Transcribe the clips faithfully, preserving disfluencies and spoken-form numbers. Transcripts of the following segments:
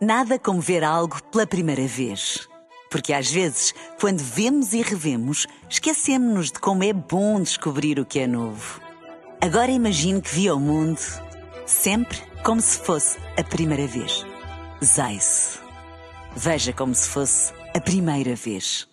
Nada como ver algo pela primeira vez. Porque às vezes, quando vemos e revemos, esquecemos-nos de como é bom descobrir o que é novo. Agora imagine que viu o mundo sempre como se fosse a primeira vez. Zais. Veja como se fosse a primeira vez.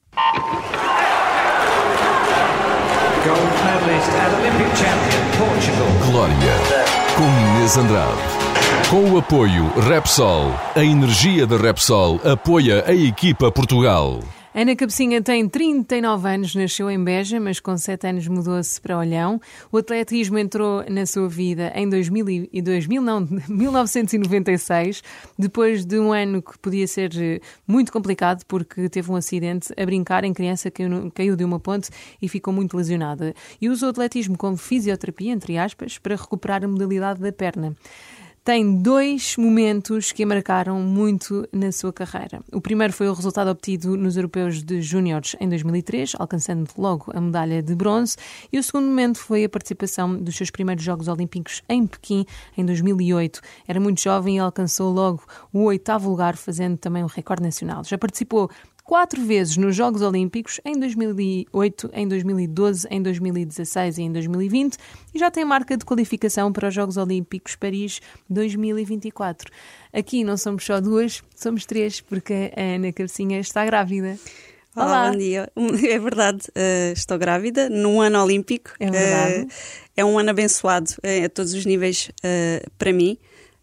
Gold medalist and Olympic champion, Portugal. Glória, com Inês Andrade. Com o apoio Repsol, a energia da Repsol apoia a equipa Portugal. Ana Cabecinha tem trinta e nove anos, nasceu em Beja, mas com sete anos mudou-se para Olhão. O atletismo entrou na sua vida em dois mil e dois mil, não, mil novecentos e noventa e seis, depois de um ano que podia ser muito complicado porque teve um acidente a brincar em criança, caiu, caiu de uma ponte e ficou muito lesionada. E usou o atletismo como fisioterapia, entre aspas, para recuperar a modalidade da perna. Tem dois momentos que a marcaram muito na sua carreira. O primeiro foi o resultado obtido nos Europeus de Júniores em dois mil e três, alcançando logo a medalha de bronze. E o segundo momento foi a participação dos seus primeiros Jogos Olímpicos em Pequim, em dois mil e oito. Era muito jovem e alcançou logo o oitavo lugar, fazendo também um recorde nacional. Já participou quatro vezes nos Jogos Olímpicos, em dois mil e oito, em dois mil e doze, em dois mil e dezasseis e em dois mil e vinte, e já tem marca de qualificação para os Jogos Olímpicos Paris dois mil e vinte e quatro. Aqui não somos só duas, somos três, porque a Ana Cabecinha está grávida. Olá, Olá. Bom dia. É verdade, uh, estou grávida num ano olímpico. É verdade. Uh, é um ano abençoado uh, a todos os níveis uh, para mim.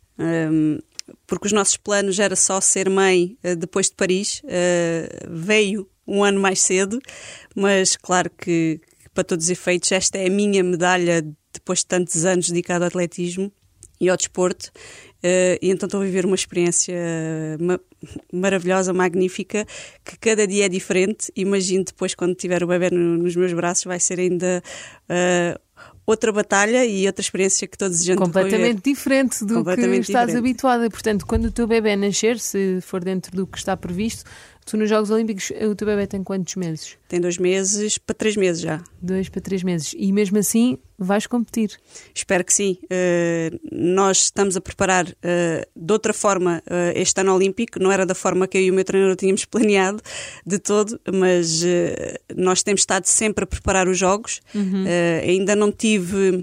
Um, porque os nossos planos era só ser mãe uh, depois de Paris, uh, veio um ano mais cedo, mas claro que, que para todos os efeitos esta é a minha medalha depois de tantos anos dedicado ao atletismo e ao desporto, uh, e então estou a viver uma experiência ma- maravilhosa, magnífica, que cada dia é diferente. Imagino depois quando tiver o bebê no, nos meus braços vai ser ainda uh, outra batalha e outra experiência que todos a gente completamente diferente do completamente que estás diferente. habituada. Portanto, quando o teu bebê nascer, se for dentro do que está previsto, tu nos Jogos Olímpicos, o teu bebê tem quantos meses? Tem dois meses para três meses já. Dois para três meses. E mesmo assim vais competir? Espero que sim. Uh, nós estamos a preparar uh, de outra forma uh, este ano olímpico. Não era da forma que eu e o meu treinador tínhamos planeado de todo, mas uh, nós temos estado sempre a preparar os jogos. Uhum. Uh, ainda não tive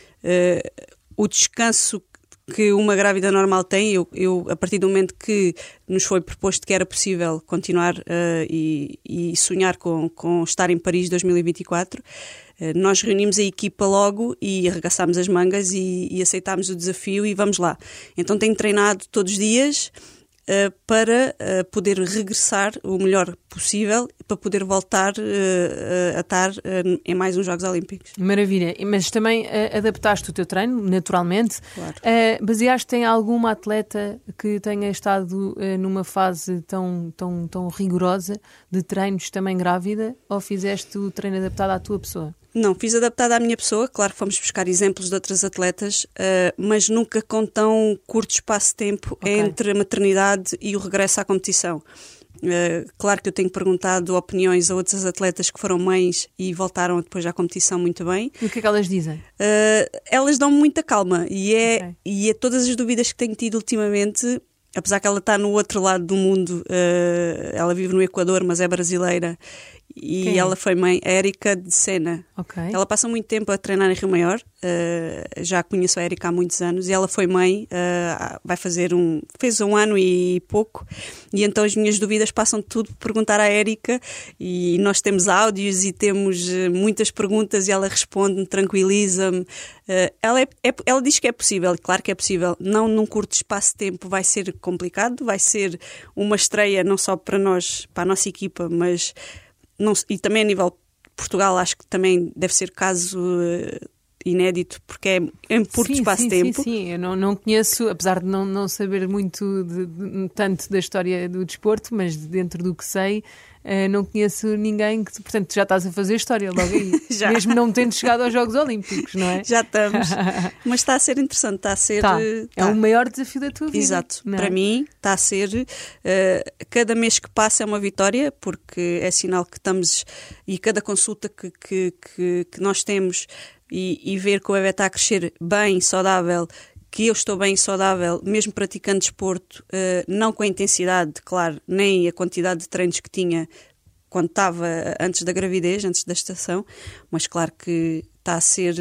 uh, o descanso que uma grávida normal tem. Eu, eu, a partir do momento que nos foi proposto que era possível continuar uh, e, e sonhar com, com estar em Paris dois mil e vinte e quatro, uh, nós reunimos a equipa logo e arregaçámos as mangas e, e aceitámos o desafio e vamos lá. Então tenho treinado todos os dias uh, para uh, poder regressar o melhor possível, para poder voltar uh, uh, a estar uh, em mais uns Jogos Olímpicos. Maravilha. Mas também uh, adaptaste o teu treino, naturalmente. Claro. Uh, baseaste em alguma atleta que tenha estado uh, numa fase tão, tão, tão rigorosa de treinos, também grávida, ou fizeste o treino adaptado à tua pessoa? Não, fiz adaptado à minha pessoa. Claro que fomos buscar exemplos de outras atletas, uh, mas nunca com tão curto espaço de tempo okay. entre a maternidade e o regresso à competição. Uh, claro que eu tenho perguntado opiniões a outras atletas que foram mães e voltaram depois à competição muito bem. E o que é que elas dizem? Uh, elas dão muita calma e é, okay. e é todas as dúvidas que tenho tido ultimamente, apesar que ela está no outro lado do mundo, uh, ela vive no Equador, mas é brasileira. E Quem? ela foi mãe, Érica de Sena. Okay. Ela passa muito tempo a treinar em Rio Maior, uh, já conheço a Érica há muitos anos, e ela foi mãe, uh, vai fazer um, fez um ano e pouco, e então as minhas dúvidas passam tudo por perguntar à Érica, e nós temos áudios e temos uh, muitas perguntas e ela responde-me, tranquiliza-me. Uh, ela, é, é, ela diz que é possível, claro que é possível, não num curto espaço de tempo, vai ser complicado, vai ser uma estreia não só para nós, para a nossa equipa, mas não, e também a nível de Portugal, acho que também deve ser caso uh, inédito, porque é em curto sim, espaço sim, de tempo. Sim, sim, eu não, não conheço, apesar de não, não saber muito de, de, tanto da história do desporto, mas dentro do que sei, uh, não conheço ninguém que, portanto, já estás a fazer história logo aí, já. Mesmo não tendo chegado aos Jogos Olímpicos, não é? Já estamos, mas está a ser interessante, está a ser... Tá. Uh, é tá. o maior desafio da tua vida. Exato, não é? Para mim está a ser, uh, cada mês que passa é uma vitória, porque é sinal que estamos, e cada consulta que, que, que, que nós temos, e, e ver que o bebê está a crescer bem, saudável, que eu estou bem saudável, mesmo praticando desporto, uh, não com a intensidade, claro, nem a quantidade de treinos que tinha quando estava antes da gravidez, antes da gestação, mas claro que está a ser,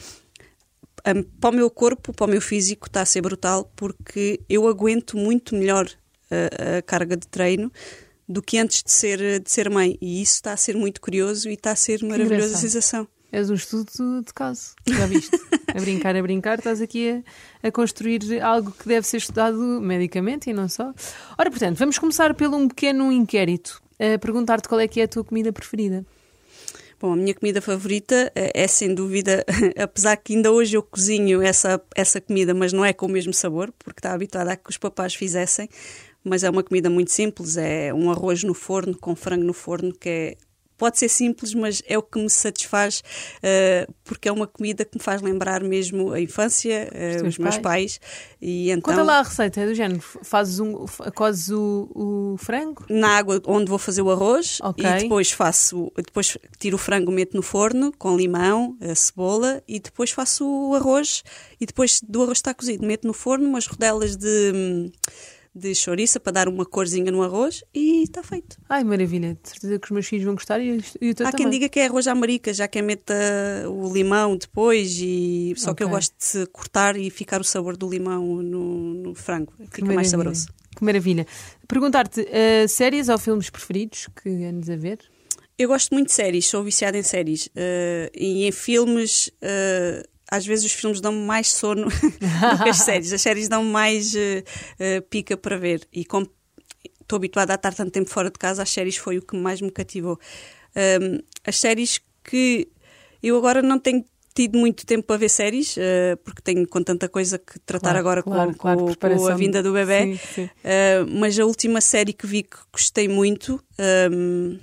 uh, para o meu corpo, para o meu físico, está a ser brutal, porque eu aguento muito melhor uh, a carga de treino do que antes de ser, de ser mãe, e isso está a ser muito curioso e está a ser maravilhosa a sensação. És um estudo de caso, já viste? A brincar, a brincar, estás aqui a, a construir algo que deve ser estudado medicamente e não só. Ora, portanto, vamos começar pelo um pequeno inquérito, a perguntar-te qual é que é a tua comida preferida. Bom, a minha comida favorita é, sem dúvida, apesar que ainda hoje eu cozinho essa, essa comida, mas não é com o mesmo sabor, porque está habituada a que os papás fizessem, mas é uma comida muito simples, é um arroz no forno, com frango no forno, que é... Pode ser simples, mas é o que me satisfaz, uh, porque é uma comida que me faz lembrar mesmo a infância, uh, os, os meus pais. E então, conta lá a receita, é do género, fazes um, cozes o, o frango? Na água onde vou fazer o arroz, okay. E depois faço, depois tiro o frango, meto no forno com limão, a cebola, e depois faço o arroz, e depois do arroz estar cozido, meto no forno umas rodelas de... de chouriça para dar uma corzinha no arroz e está feito. Ai, maravilha, de certeza que os meus filhos vão gostar e, e o teu Há também. quem diga que é arroz à marica, já quem meta o limão depois, e só okay. que eu gosto de cortar e ficar o sabor do limão no, no frango, fica mais saboroso. Que maravilha. Perguntar-te, uh, séries ou filmes preferidos que andes a ver? Eu gosto muito de séries, sou viciada em séries, uh, e em filmes... Uh, às vezes os filmes dão-me mais sono do que as séries. As séries dão-me mais uh, uh, pica para ver. E como estou habituada a estar tanto tempo fora de casa, as séries foi o que mais me cativou. Um, as séries que eu agora não tenho tido muito tempo para ver séries, uh, porque tenho com tanta coisa que tratar claro, agora claro, com, claro, com, com a vinda do bebê. Sim, sim. Uh, mas a última série que vi que gostei muito um,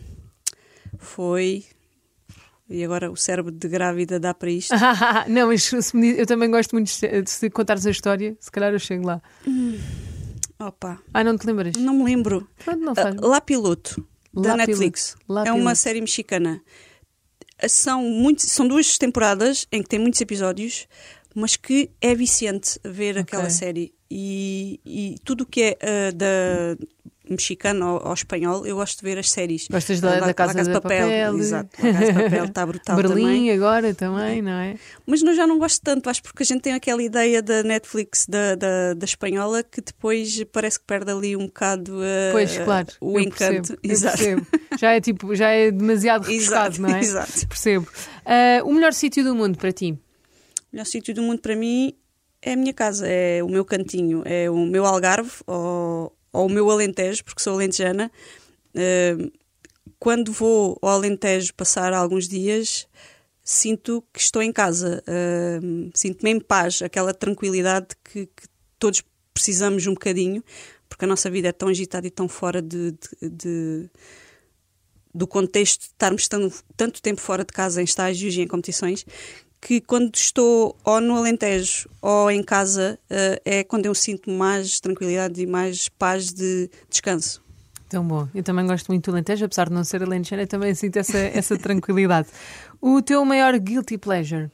foi... E agora o cérebro de grávida dá para isto. Não, mas se me diz, eu também gosto muito de, de contares a história. Se calhar eu chego lá. Hum. Opa. Ah, não te lembras? Não me lembro. Pronto, não faz. Uh, La Piloto, da La Netflix. La é Piloto. uma série mexicana. São, muito, são duas temporadas em que tem muitos episódios, mas que é viciante ver okay. aquela série. E, e tudo o que é uh, da... mexicano ou, ou espanhol, eu gosto de ver as séries. Gostas da, da, da Casa, Casa de Papel? papel. Exato, a Casa de Papel está brutal Berlim também. Berlim agora também, não é? Mas eu já não gosto tanto, acho porque a gente tem aquela ideia da Netflix, da, da, da espanhola, que depois parece que perde ali um bocado uh, pois, claro, o encanto. Percebo, Exato. Percebo. Já é, tipo, já é demasiado refrescado, não é? Exato. Percebo. Uh, o melhor sítio do mundo para ti? O melhor sítio do mundo para mim é a minha casa, é o meu cantinho, é o meu Algarve ou... ou o meu Alentejo, porque sou alentejana. Uh, quando vou ao Alentejo passar alguns dias, sinto que estou em casa, uh, sinto-me em paz, aquela tranquilidade que, que todos precisamos um bocadinho, porque a nossa vida é tão agitada e tão fora de, de, de, do contexto de estarmos tão, tanto tempo fora de casa em estágios e em competições, que quando estou ou no Alentejo ou em casa uh, é quando eu sinto mais tranquilidade e mais paz de descanso. Tão bom. Eu também gosto muito do Alentejo, apesar de não ser alentejana, também sinto essa, essa tranquilidade. O teu maior guilty pleasure?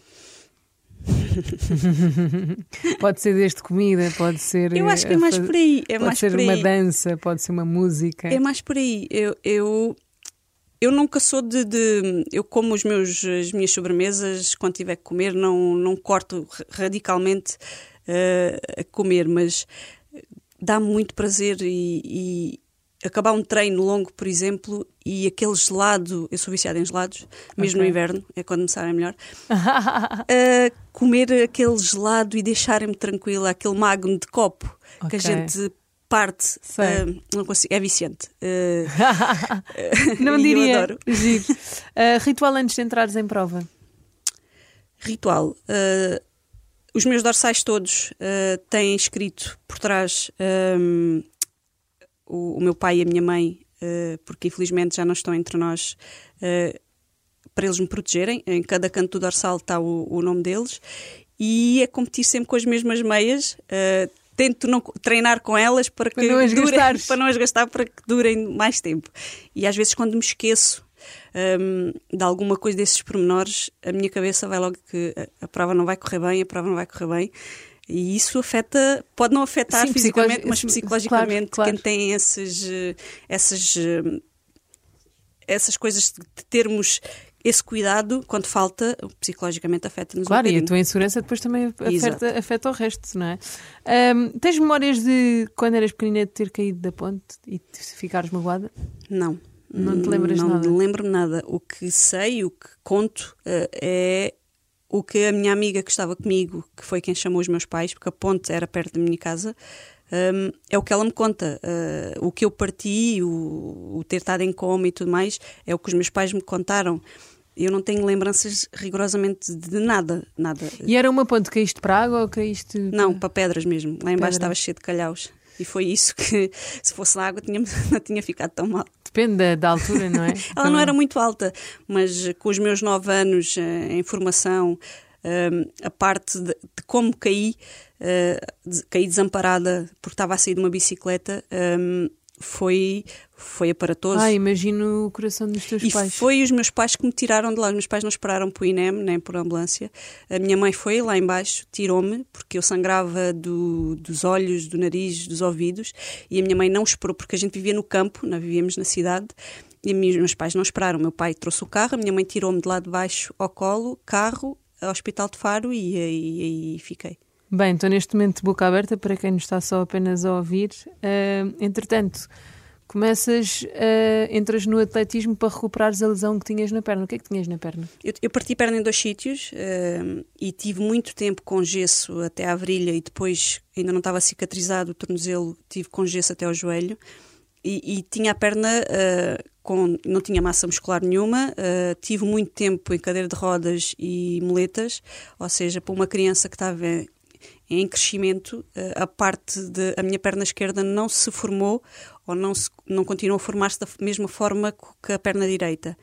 Pode ser desde comida, pode ser... Eu acho que é mais por aí. É pode mais ser por aí. uma dança, pode ser uma música. É mais por aí. Eu... eu... Eu nunca sou de, de... Eu como os meus, as minhas sobremesas, quando tiver que comer, não, não corto radicalmente uh, a comer, mas dá-me muito prazer e, e acabar um treino longo, por exemplo, e aquele gelado, eu sou viciada em gelados, mesmo okay. no inverno, é quando me sabem melhor, uh, comer aquele gelado e deixarem-me tranquila, aquele magno de copo okay. que a gente... parte, uh, não consigo, é viciante. Uh, não diria. Eu adoro. Uh, ritual antes de entrares em prova? Ritual. Uh, os meus dorsais todos uh, têm escrito por trás um, o, o meu pai e a minha mãe, uh, porque infelizmente já não estão entre nós, uh, para eles me protegerem. Em cada canto do dorsal está o, o nome deles. E é competir sempre com as mesmas meias. Uh, Tento não treinar com elas para que para não, durem, para não as gastar, para que durem mais tempo. E às vezes quando me esqueço um, de alguma coisa desses pormenores, a minha cabeça vai logo que a, a prova não vai correr bem, a prova não vai correr bem. E isso afeta, pode não afetar Sim, fisicamente, psicolog... mas psicologicamente, claro, claro. quem tem esses, essas, essas coisas de termos esse cuidado, quando falta, psicologicamente afeta-nos claro, um bocadinho. E a tua insegurança depois também Exato. afeta, afeta o resto, não é? Um, tens memórias de quando eras pequenina de ter caído da ponte e de ficares magoada? Não. Não te lembras não nada? Não lembro-me nada. O que sei, o que conto uh, é o que a minha amiga que estava comigo, que foi quem chamou os meus pais, porque a ponte era perto da minha casa, um, é o que ela me conta. Uh, o que eu parti, o, o ter estado em coma e tudo mais, é o que os meus pais me contaram. Eu não tenho lembranças rigorosamente de nada, nada. E era uma ponte, caíste para a água ou caíste... Não, para, para pedras mesmo. Lá embaixo Pedra. estava cheio de calhaus. E foi isso que, se fosse na água, tinha, não tinha ficado tão mal. Depende da, da altura, não é? Ela não era muito alta, mas com os meus nove anos em formação, a parte de, de como caí, caí desamparada porque estava a sair de uma bicicleta, foi, foi aparatoso. Ah, imagino o coração dos teus e pais. E foi os meus pais que me tiraram de lá. Os meus pais não esperaram por I N E M, nem por ambulância. A minha mãe foi lá embaixo, tirou-me, porque eu sangrava do, dos olhos, do nariz, dos ouvidos, e a minha mãe não esperou, porque a gente vivia no campo, não vivíamos na cidade, e os meus pais não esperaram. O meu pai trouxe o carro, a minha mãe tirou-me de lá de baixo ao colo, carro, ao Hospital de Faro, e aí fiquei. Bem, estou neste momento de boca aberta para quem nos está só apenas a ouvir. Uh, entretanto, começas, uh, entras no atletismo para recuperares a lesão que tinhas na perna. O que é que tinhas na perna? Eu, eu parti perna em dois sítios uh, e tive muito tempo com gesso até à virilha e depois ainda não estava cicatrizado o tornozelo, tive com gesso até ao joelho e, e tinha a perna... Uh, Com, não tinha massa muscular nenhuma, uh, tive muito tempo em cadeira de rodas e muletas, ou seja, para uma criança que estava em crescimento, uh, a parte de a minha perna esquerda não se formou ou não, se, não continuou a formar-se da mesma forma que a perna direita.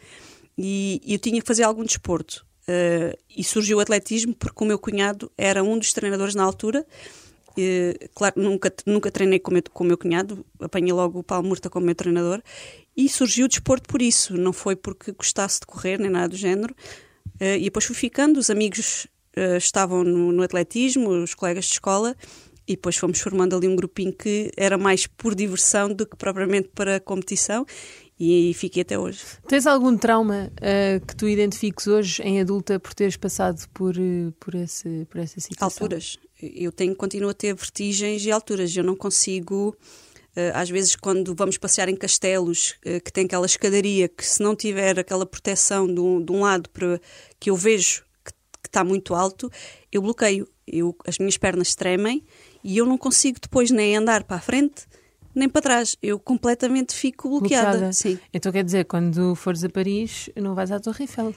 E, e eu tinha que fazer algum desporto. Uh, e surgiu o atletismo porque o meu cunhado era um dos treinadores na altura. Uh, claro, nunca, nunca treinei com o, meu, com o meu cunhado, apanhei logo o Paulo Murta como meu treinador. E surgiu o desporto por isso, não foi porque gostasse de correr nem nada do género. Uh, e depois fui ficando, os amigos uh, estavam no, no atletismo, os colegas de escola, e depois fomos formando ali um grupinho que era mais por diversão do que propriamente para a competição, e, e fiquei até hoje. Tens algum trauma uh, que tu identifiques hoje em adulta por teres passado por, uh, por, esse, por essa situação? Alturas. Eu tenho, continuo a ter vertigens e alturas, eu não consigo... Uh, às vezes quando vamos passear em castelos uh, que tem aquela escadaria que se não tiver aquela proteção de um, de um lado para, que eu vejo que, que está muito alto, eu bloqueio, eu, as minhas pernas tremem e eu não consigo depois nem andar para a frente nem para trás, eu completamente fico bloqueada. bloqueada. Sim. Então quer dizer, quando fores a Paris não vais à Torre Eiffel,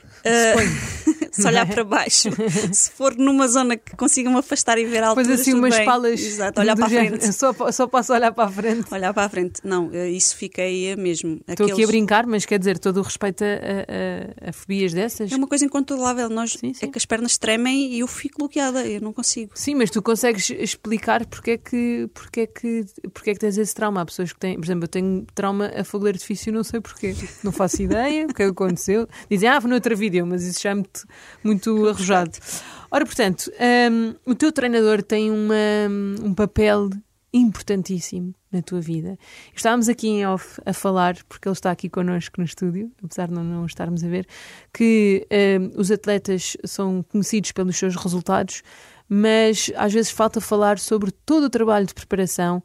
uh... se olhar para baixo, se for numa zona que consiga-me afastar e ver alturas, pois assim umas bem. palas. Exato, olhar para a frente. Só, só posso olhar para a frente. Olhar para a frente. Não, isso fiquei mesmo. Estou Aqueles... aqui a brincar, mas quer dizer, todo o respeito a, a, a fobias dessas. É uma coisa incontrolável. Nós, sim, sim. É que as pernas tremem e eu fico bloqueada, eu não consigo. Sim, mas tu consegues explicar porque é que, porque é que, porque é que tens esse trauma. Há pessoas que têm, por exemplo, eu tenho trauma a fogo de artifício e não sei porquê. Não faço ideia o que aconteceu. Dizem, ah, foi noutra vídeo, mas isso já é muito, muito arrojado. Ora, portanto, um, o teu treinador tem uma, um papel importantíssimo na tua vida. Estávamos aqui em off a falar, porque ele está aqui connosco no estúdio, apesar de não, não estarmos a ver, que um, os atletas são conhecidos pelos seus resultados, mas às vezes falta falar sobre todo o trabalho de preparação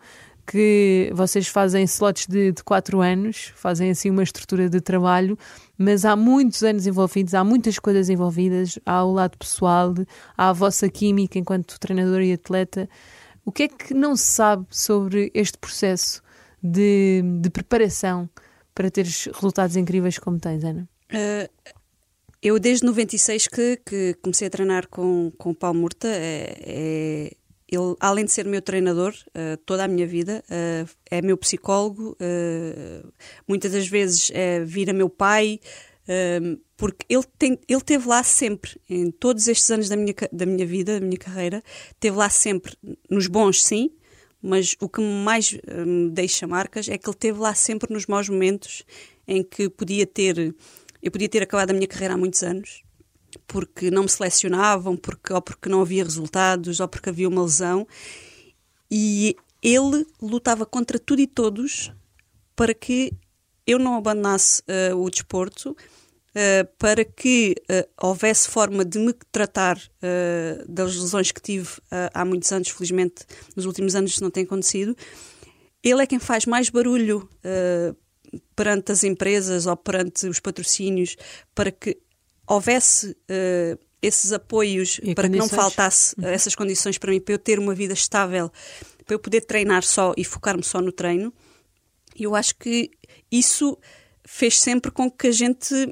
que vocês fazem slots de, de quatro anos, fazem assim uma estrutura de trabalho, mas há muitos anos envolvidos, há muitas coisas envolvidas, há o lado pessoal, há a vossa química enquanto treinador e atleta. O que é que não se sabe sobre este processo de, de preparação para teres resultados incríveis como tens, Ana? Uh, eu desde noventa e seis que, que comecei a treinar com, com o Paulo Murta. É, é, ele, além de ser meu treinador uh, toda a minha vida, uh, é meu psicólogo, uh, muitas das vezes é, vira meu pai, uh, porque ele, tem, ele teve lá sempre, em todos estes anos da minha, da minha vida, da minha carreira, teve lá sempre, nos bons sim, mas o que mais uh, me deixa marcas é que ele teve lá sempre nos maus momentos em que podia ter, eu podia ter acabado a minha carreira há muitos anos porque não me selecionavam, porque, ou porque não havia resultados, ou porque havia uma lesão. E ele lutava contra tudo e todos para que eu não abandonasse uh, o desporto, uh, para que uh, houvesse forma de me tratar uh, das lesões que tive uh, há muitos anos. Felizmente, nos últimos anos isso não tem acontecido. Ele é quem faz mais barulho uh, perante as empresas ou perante os patrocínios, para que houvesse uh, esses apoios, e para condições? que não faltasse uh, essas condições para mim, para eu ter uma vida estável, para eu poder treinar só e focar-me só no treino. E eu acho que isso fez sempre com que a gente...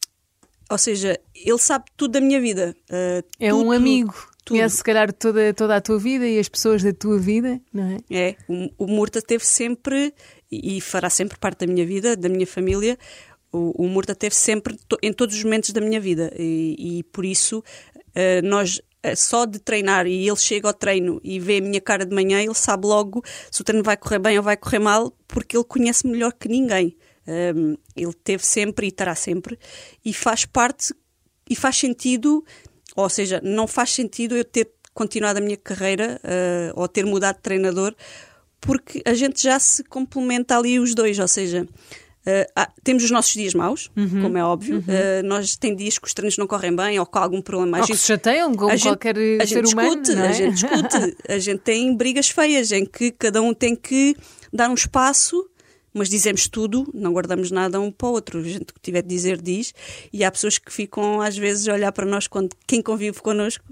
Ou seja, ele sabe tudo da minha vida. Uh, é tudo, um amigo. tudo. Conhece, se calhar, toda, toda a tua vida e as pessoas da tua vida, não é? É. O, o Murta teve sempre, e fará sempre parte da minha vida, da minha família, o, o Murta teve sempre to, em todos os momentos da minha vida. E, e por isso, uh, nós... só de treinar, e ele chega ao treino e vê a minha cara de manhã, ele sabe logo se o treino vai correr bem ou vai correr mal, porque ele conhece melhor que ninguém. Um, ele teve sempre e estará sempre, e faz parte, e faz sentido, ou seja, não faz sentido eu ter continuado a minha carreira uh, ou ter mudado de treinador, porque a gente já se complementa ali os dois, ou seja... Uh, ah, temos os nossos dias maus, uhum, como é óbvio. Uhum. Uh, nós tem dias que os treinos não correm bem ou com algum problema. Ou que se chateiam, como qualquer a ser gente humano. Discute, não é? A gente discute, a gente tem brigas feias em que cada um tem que dar um espaço, mas dizemos tudo, não guardamos nada um para o outro. A gente que tiver de dizer, diz. E há pessoas que ficam às vezes a olhar para nós, quando quem convive connosco,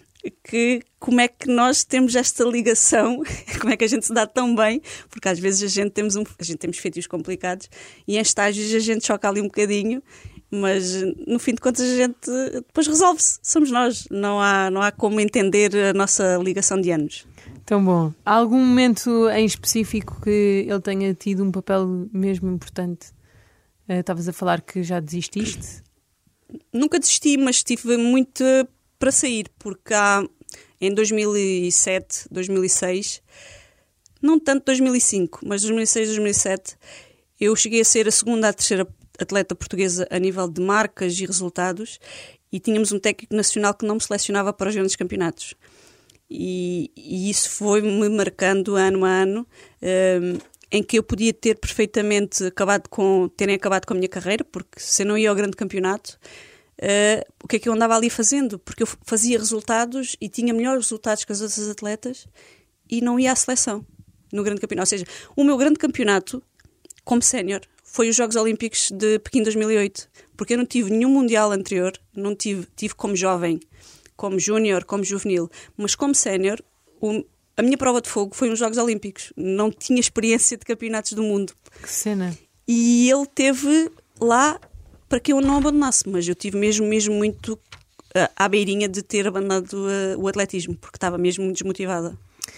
que como é que nós temos esta ligação, como é que a gente se dá tão bem, porque às vezes a gente temos, um, a gente temos feitios complicados e em estágios a gente choca ali um bocadinho, mas no fim de contas a gente depois resolve-se, somos nós, não há, não há como entender a nossa ligação de anos. Tão bom. Há algum momento em específico que ele tenha tido um papel mesmo importante? Uh, estavas a falar que já desististe? Nunca desisti, mas estive muito para sair, porque há, em dois mil e sete, dois mil e seis, não tanto dois mil e cinco, mas dois mil e seis, dois mil e sete, eu cheguei a ser a segunda a terceira atleta portuguesa a nível de marcas e resultados, e tínhamos um técnico nacional que não me selecionava para os grandes campeonatos. E, e isso foi-me marcando ano a ano, um, em que eu podia ter perfeitamente acabado com, terem acabado com a minha carreira, porque se eu não ia ao grande campeonato, Uh, o que é que eu andava ali fazendo? Porque eu fazia resultados e tinha melhores resultados que as outras atletas e não ia à seleção no grande campeonato. Ou seja, o meu grande campeonato como sénior foi os Jogos Olímpicos de Pequim dois mil e oito, porque eu não tive nenhum mundial anterior, não tive, tive como jovem, como júnior, como juvenil, mas como sénior, a minha prova de fogo foi nos Jogos Olímpicos. Não tinha experiência de campeonatos do mundo. Que cena! E ele teve lá para que eu não abandonasse, mas eu tive mesmo, mesmo muito uh, à beirinha de ter abandonado uh, o atletismo, porque estava mesmo muito desmotivada.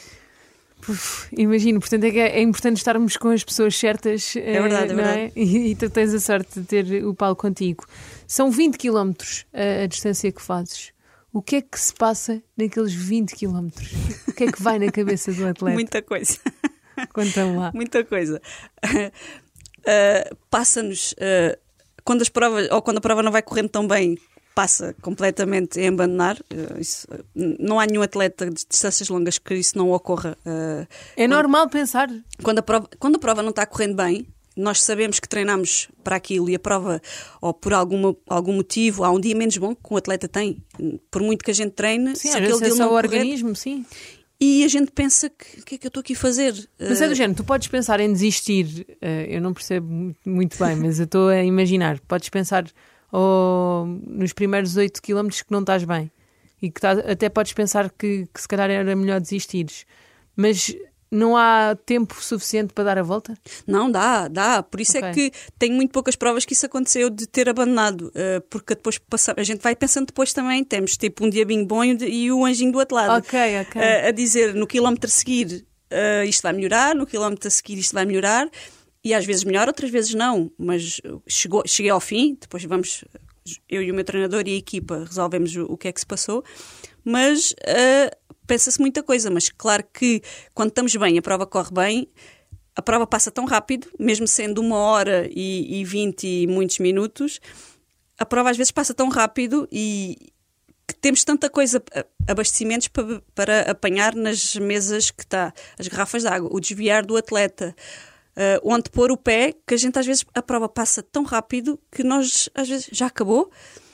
Uf, imagino, portanto é, que é importante estarmos com as pessoas certas. É verdade, é não verdade. É? E, e tu tens a sorte de ter o Paulo contigo. São vinte quilómetros a, a distância que fazes. O que é que se passa naqueles vinte quilómetros? O que é que vai na cabeça do atleta? Muita coisa. Conta-me lá. Muita coisa. Uh, uh, passa-nos... Uh, Quando, as provas, ou quando a prova não vai correndo tão bem, passa completamente em abandonar. Uh, isso, uh, não há nenhum atleta de distâncias longas que isso não ocorra. Uh, é quando, normal pensar. Quando a, prova, quando a prova não está correndo bem, nós sabemos que treinamos para aquilo e a prova, ou por alguma, algum motivo, há um dia menos bom que o atleta tem. Por muito que a gente treine, sim, se aquele dia é só não o correr, organismo, sim. E a gente pensa que o que é que eu estou aqui a fazer? Mas é do género, tu podes pensar em desistir, uh, eu não percebo muito bem, mas eu estou a imaginar, podes pensar oh, nos primeiros oito quilómetros que não estás bem e que tá, até podes pensar que, que se calhar era melhor desistires, mas não há tempo suficiente para dar a volta? Não, dá, dá. Por isso okay. é que tenho muito poucas provas que isso aconteceu de ter abandonado. Uh, porque depois passa, a gente vai pensando depois também, temos tipo um diabinho bom e o anjinho do outro lado. Ok, ok. Uh, a dizer, no quilómetro a seguir uh, isto vai melhorar, no quilómetro a seguir isto vai melhorar. E às vezes melhor, outras vezes não. Mas chegou, cheguei ao fim, depois vamos, eu e o meu treinador e a equipa resolvemos o, o que é que se passou. Mas... Uh, pensa-se muita coisa, mas claro que quando estamos bem, a prova corre bem, a prova passa tão rápido, mesmo sendo uma hora e, e vinte e muitos minutos, a prova às vezes passa tão rápido e que temos tanta coisa, abastecimentos para, para apanhar nas mesas que está, as garrafas de água, o desviar do atleta, uh, onde pôr o pé, que a gente às vezes, a prova passa tão rápido que nós às vezes já acabou.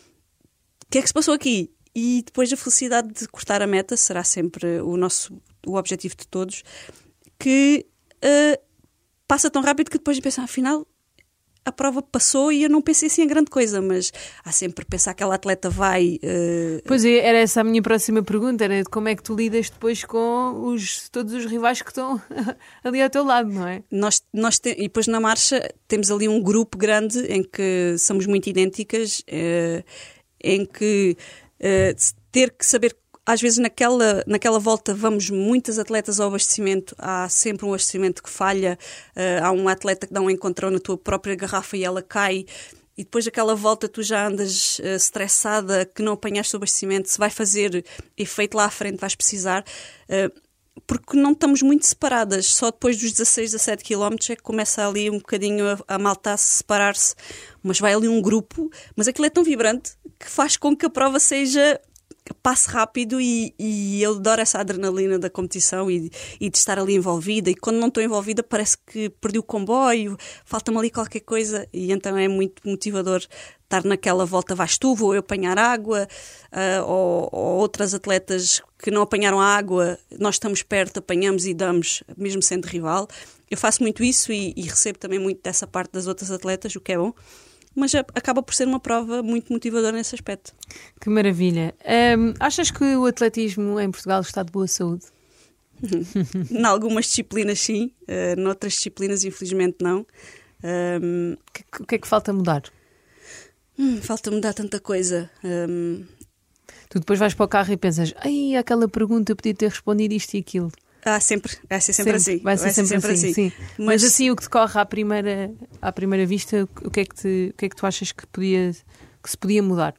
O que é que se passou aqui? E depois a felicidade de cortar a meta será sempre o nosso o objetivo de todos, que uh, passa tão rápido que depois de pensar, afinal, a prova passou e eu não pensei assim em grande coisa, mas há sempre pensar que aquela atleta vai... Uh... Pois é, era essa a minha próxima pergunta, era como é que tu lidas depois com os, todos os rivais que estão ali ao teu lado, não é? Nós, nós te... E depois na marcha temos ali um grupo grande em que somos muito idênticas, uh, em que uh, ter que saber... Às vezes naquela, naquela volta vamos muitas atletas ao abastecimento, há sempre um abastecimento que falha, uh, há um atleta que dá um encontrão na tua própria garrafa e ela cai, e depois daquela volta tu já andas uh, estressada que não apanhaste o abastecimento, se vai fazer efeito lá à frente vais precisar, uh, porque não estamos muito separadas, só depois dos dezasseis, dezassete quilómetros é que começa ali um bocadinho a, a maltar-se, separar-se, mas vai ali um grupo, mas aquilo é tão vibrante que faz com que a prova seja... passe rápido e, e eu adoro essa adrenalina da competição e, e de estar ali envolvida, e quando não estou envolvida parece que perdi o comboio, falta-me ali qualquer coisa, e então é muito motivador estar naquela volta, vais tu, vou eu apanhar água, uh, ou, ou outras atletas que não apanharam água, nós estamos perto, apanhamos e damos, mesmo sendo rival. Eu faço muito isso e, e recebo também muito dessa parte das outras atletas, o que é bom. Mas acaba por ser uma prova muito motivadora nesse aspecto. Que maravilha. Um, achas que o atletismo em Portugal está de boa saúde? Em algumas disciplinas sim, uh, noutras disciplinas infelizmente não. Um, o, que, o que é que falta mudar? Hum, falta mudar tanta coisa. Um... Tu depois vais para o carro e pensas, ai, aquela pergunta eu podia ter respondido isto e aquilo. Ah, sempre, vai ser sempre, sempre assim. Vai ser, vai ser sempre, sempre assim, assim. Sim. Mas, Mas assim, o que te corre à primeira, à primeira vista, o que, é que te, o que é que tu achas que, podia, que se podia mudar?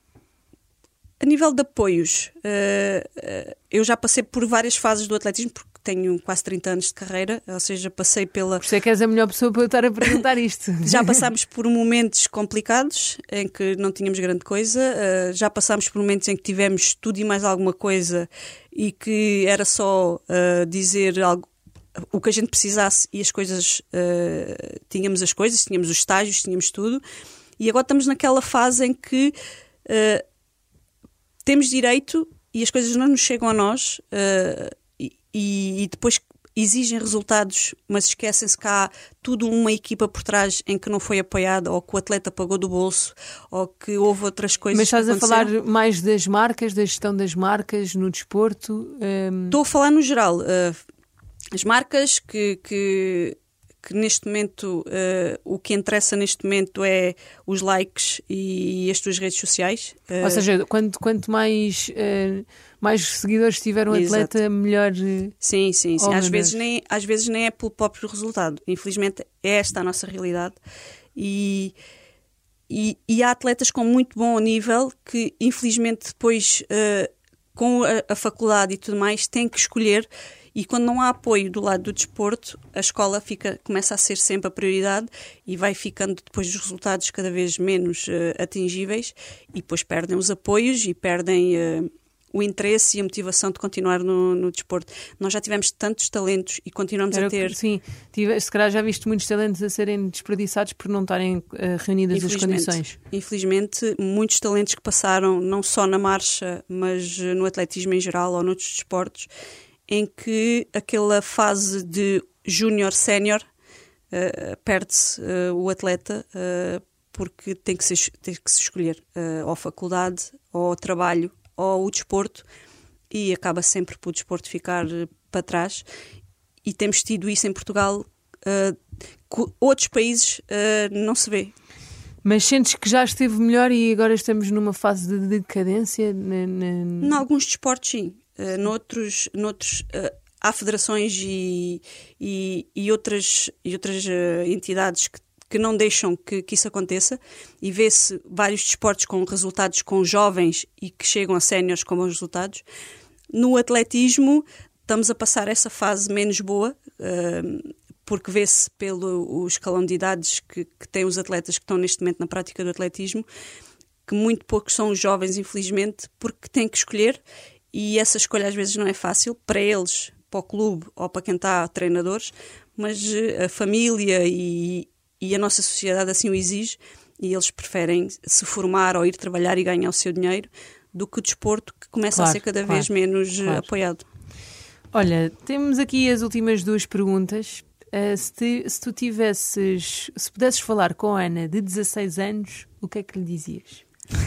A nível de apoios, uh, uh, eu já passei por várias fases do atletismo, porque tenho quase trinta anos de carreira, ou seja, passei pela... Por isso é que és a melhor pessoa para eu estar a perguntar isto. Já passámos por momentos complicados, em que não tínhamos grande coisa, uh, já passámos por momentos em que tivemos tudo e mais alguma coisa e que era só uh, dizer algo, o que a gente precisasse e as coisas, uh, tínhamos as coisas, tínhamos os estágios, tínhamos tudo, e agora estamos naquela fase em que uh, temos direito e as coisas não nos chegam a nós, uh, e, e depois exigem resultados, mas esquecem-se que há tudo uma equipa por trás em que não foi apoiada, ou que o atleta pagou do bolso, ou que houve outras coisas. Mas estás que a falar mais das marcas, da gestão das marcas no desporto? Um... Estou a falar no geral. Uh, as marcas que... que que neste momento, uh, o que interessa neste momento é os likes e as tuas redes sociais. Uh, Ou seja, quanto, quanto mais, uh, mais seguidores tiver um atleta, exato, melhor... Sim, sim, sim. Oh, às, vezes nem, às vezes nem é pelo próprio resultado. Infelizmente é esta a nossa realidade. E, e, e há atletas com muito bom nível que infelizmente depois, uh, com a, a faculdade e tudo mais, têm que escolher. E quando não há apoio do lado do desporto, a escola fica, começa a ser sempre a prioridade e vai ficando depois os resultados cada vez menos uh, atingíveis, e depois perdem os apoios e perdem uh, o interesse e a motivação de continuar no, no desporto. Nós já tivemos tantos talentos e continuamos Era, a ter... Sim, tive, se calhar já viste muitos talentos a serem desperdiçados por não estarem uh, reunidas as condições. Infelizmente, muitos talentos que passaram não só na marcha, mas no atletismo em geral ou noutros desportos, em que aquela fase de júnior-sénior uh, perde-se uh, o atleta uh, porque tem que, ser, tem que se escolher uh, ou a faculdade, ou o trabalho, ou o desporto, e acaba sempre por o desporto ficar uh, para trás. E temos tido isso em Portugal, uh, que outros países uh, não se vê. Mas sentes que já esteve melhor e agora estamos numa fase de decadência? Na, na... Em alguns desportos, sim. Uh, noutros, noutros, uh, há federações e, e, e outras, e outras uh, entidades que, que não deixam que, que isso aconteça, e vê-se vários desportos com resultados com jovens e que chegam a séniores com bons resultados. No atletismo estamos a passar essa fase menos boa, uh, porque vê-se pelo o escalão de idades que, que têm os atletas que estão neste momento na prática do atletismo. que muito poucos são os jovens, infelizmente, porque têm que escolher e essa escolha às vezes não é fácil para eles, para o clube ou para quem está treinadores, mas a família e, e a nossa sociedade assim o exige e eles preferem se formar ou ir trabalhar e ganhar o seu dinheiro do que o desporto, que começa Claro, a ser cada claro, vez menos claro. apoiado. Olha, temos aqui as últimas duas perguntas. Uh, se, te- se tu tivesses, se pudesses falar com a Ana de dezasseis anos, o que é que lhe dizias?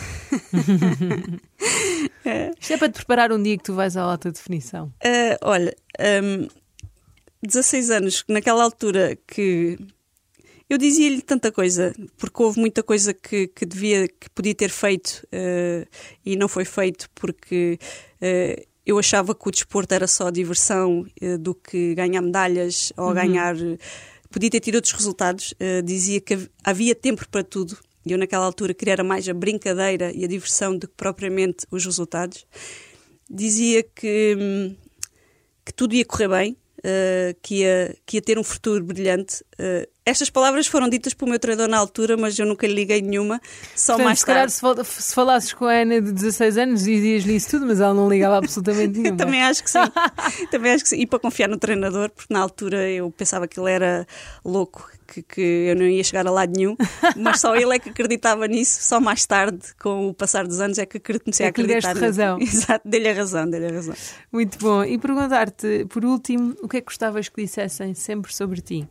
Isto é para te preparar um dia que tu vais à alta definição. Uh, olha, um, dezasseis anos, naquela altura que eu dizia-lhe tanta coisa, porque houve muita coisa que, que devia, que podia ter feito uh, e não foi feito porque uh, eu achava que o desporto era só diversão uh, do que ganhar medalhas ou Uhum. ganhar. Podia ter tido outros resultados. Uh, dizia que hav- havia tempo para tudo. E eu naquela altura queria era mais a brincadeira e a diversão do que propriamente os resultados. Dizia que, hum, que tudo ia correr bem, uh, que, ia, que ia ter um futuro brilhante. Uh, estas palavras foram ditas pelo meu treinador na altura, mas eu nunca lhe liguei nenhuma, só Portanto, mais se calhar tarde. se, fal- se falasses com a Ana de dezasseis anos, dizias-lhe isso tudo, mas ela não ligava absolutamente nenhuma. Também acho que sim. Também acho que sim. E para confiar no treinador, porque na altura eu pensava que ele era louco, que, que eu não ia chegar a lado nenhum, mas só ele é que acreditava nisso. Só mais tarde, com o passar dos anos, é que comecei É a que lhe acreditar. deste razão. nisso. Exato, dei-lhe a razão, dei-lhe a razão. Muito bom. E perguntar-te, por último, o que é que gostavas que dissessem sempre sobre ti?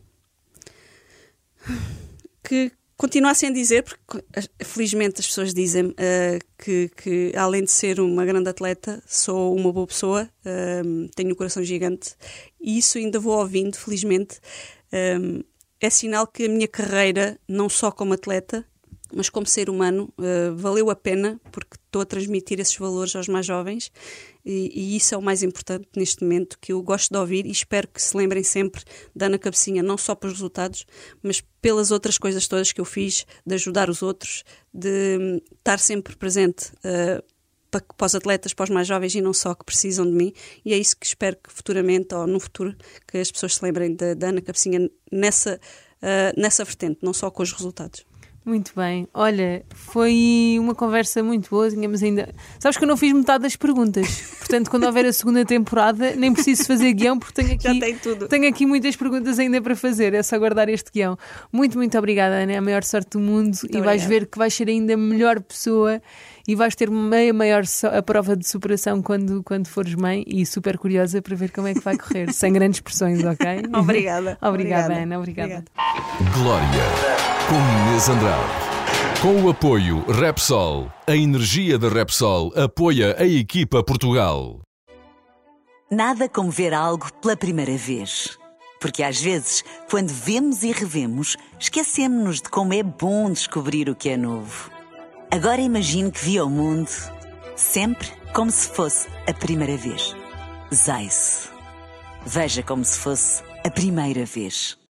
Que continuassem a dizer, porque felizmente as pessoas dizem uh, que, que além de ser uma grande atleta, sou uma boa pessoa, um, tenho um coração gigante e isso ainda vou ouvindo, felizmente. Um, é sinal que a minha carreira, não só como atleta, mas como ser humano, uh, valeu a pena porque estou a transmitir esses valores aos mais jovens e, e isso é o mais importante neste momento, que eu gosto de ouvir e espero que se lembrem sempre da Ana Cabecinha, não só pelos resultados, mas pelas outras coisas todas que eu fiz, de ajudar os outros, de hum, estar sempre presente uh, para, para os atletas, para os mais jovens e não só que precisam de mim, e é isso que espero que futuramente, ou no futuro, que as pessoas se lembrem da, da Ana Cabecinha nessa, uh, nessa vertente, não só com os resultados. Muito bem. Olha, foi uma conversa muito boa. Tínhamos ainda... Sabes que eu não fiz metade das perguntas. Portanto, quando houver a segunda temporada, nem preciso fazer guião, porque tenho aqui, Já tem tudo. tenho aqui muitas perguntas ainda para fazer. É só guardar este guião. Muito, muito obrigada, Ana. É a maior sorte do mundo. Muito e vais obrigada. ver que vais ser ainda melhor pessoa e vais ter meia maior so- a prova de superação quando, quando fores mãe e super curiosa para ver como é que vai correr. Sem grandes pressões, ok? Obrigada. Obrigada, Obrigada. Ana. Obrigada. Obrigada. Glória, com Inês Andrade. Com o apoio Repsol, a energia da Repsol apoia a equipa Portugal. Nada como ver algo pela primeira vez. Porque às vezes, quando vemos e revemos, esquecemos-nos de como é bom descobrir o que é novo. Agora imagine que viu o mundo sempre como se fosse a primeira vez. Zais. Veja como se fosse a primeira vez.